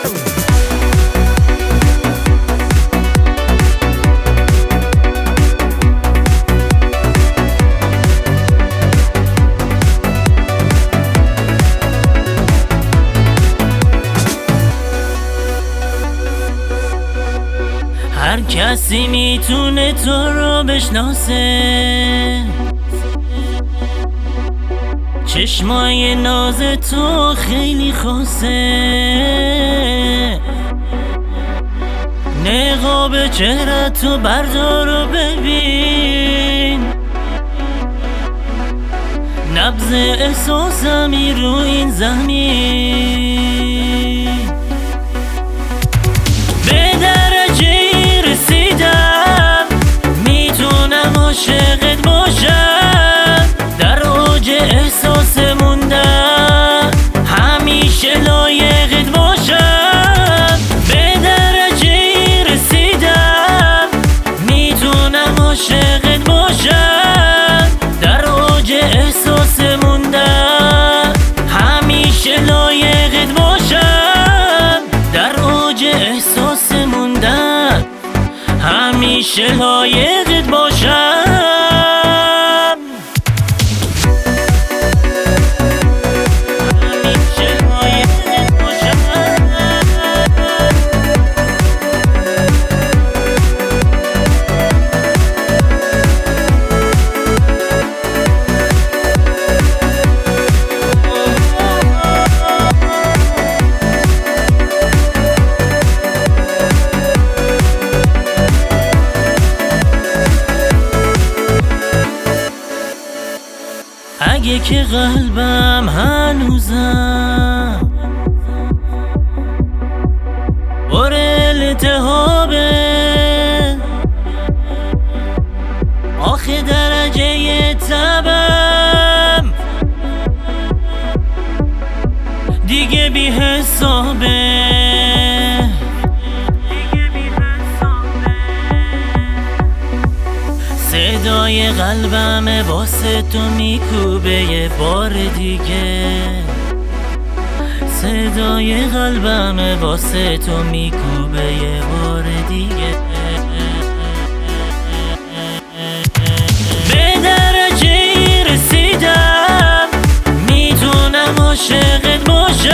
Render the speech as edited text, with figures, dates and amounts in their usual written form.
هر کسی میتونه تو رو بشناسه، چشمای ناز تو خیلی خاصه، نقاب چهره تو بردار و ببین، نبض احساسمی رو این زمین. به درجه رسیدم میتونم عاشقت باشم، در اوج احساس موندم همیشه لایقت باشم. به درجه رسیدم میتونم عاشقت باشم، در اوج احساس موندم همیشه لایقت باشم، در اوج احساس موندم همیشه لایقت باشم. اگه که قلبم هنوزم پر التهابه، آخه درجه تبم دیگه بی حسابه، صدای قلبم واسه تو میکوبه یه بار دیگه، صدای قلبم واسه تو میکوبه یه بار دیگه. به درجه رسیدم میتونم عاشقت باشم،